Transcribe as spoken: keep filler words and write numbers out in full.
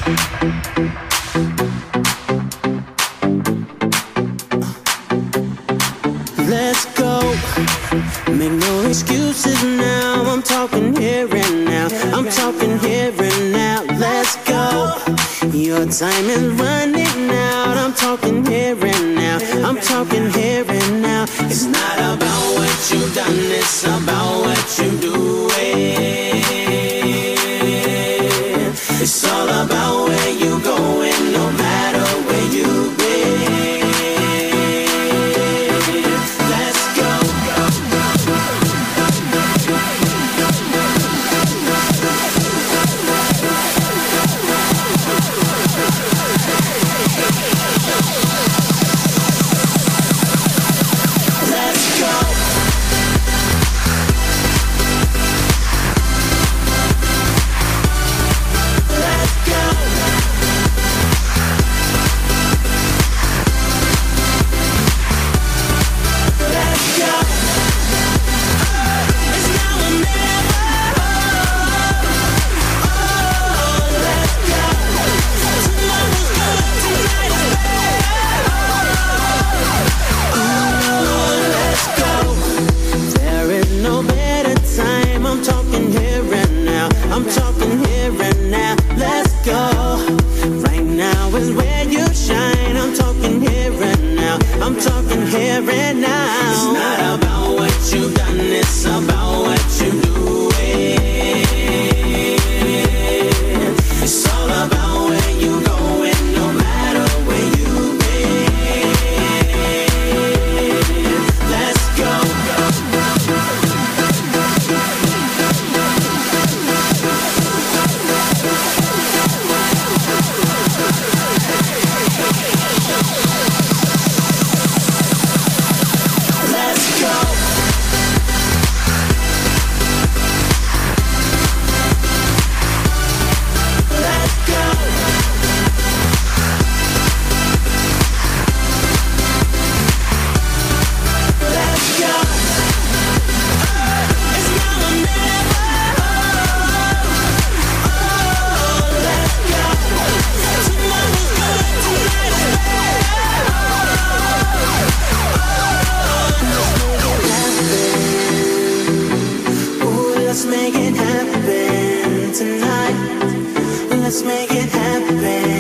Let's go. Make no excuses now. I'm talking here and now. I'm talking here and now. Let's go. Your time is running out. I'm talking here and now. I'm talking here and now. It's not about what you've done, it's about what you do. It's all about where you going, no matter where you've been. Let's go. Let's go. I'm talking here and now, let's go. Right now is where you shine. I'm talking here and now, I'm talking here and now. It's not about what you've done, it's about what you do. It's all about where you going, no matter where you've been. Let's go. Let's make it happen tonight. Let's make it happen.